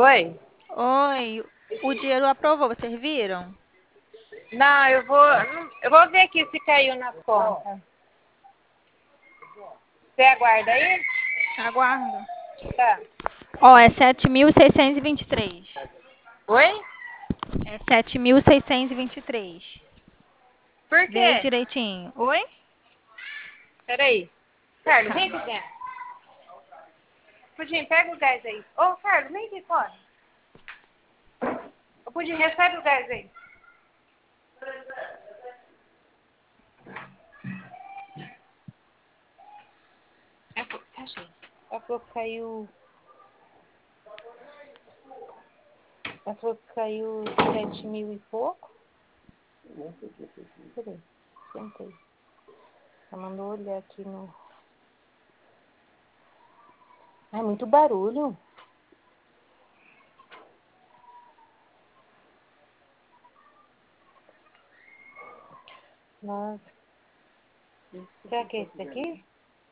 Oi? Oi, o dinheiro aprovou, vocês viram? Não, eu vou ver aqui se caiu na conta. Você aguarda aí? Aguardo. Tá. Ó, é 7.623. Oi? É 7.623. Por Vê aí quê? direitinho. Oi? Peraí. Carlos, Tá. vem aqui dentro. Pudim, pega o gás aí. Ô, Carlos, vem aqui fora. Ô, Pudim, recebe o gás aí. Achei. Ela falou que caiu... Ela falou que caiu 7.000 e pouco. Peraí, sentei. Ela mandou olhar aqui no... Ai, muito barulho. Nós... Será que é esse daqui?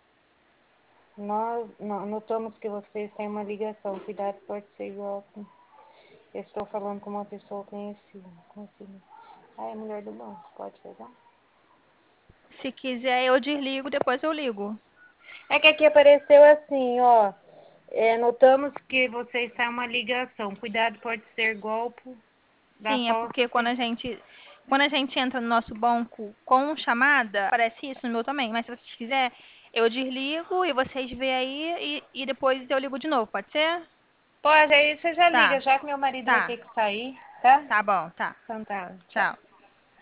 Nós notamos que vocês têm uma ligação. Cuidado, pode ser igual. Eu estou falando com uma pessoa conhecida. Como assim? Ah, é a mulher do banco. Pode pegar? Se quiser, eu desligo, depois eu ligo. É que aqui apareceu assim, ó. Notamos que vocês têm uma ligação. Cuidado, pode ser golpe da Sim, é falsa. porque quando a gente entra no nosso banco com chamada, aparece isso no meu também. Mas se vocês quiserem, eu desligo e vocês veem aí e depois eu ligo de novo, pode ser? Pode, aí você já liga, Tá, já que meu marido vai tá, ter que sair, tá? tá bom, tá. Então tá, tchau. Tchau.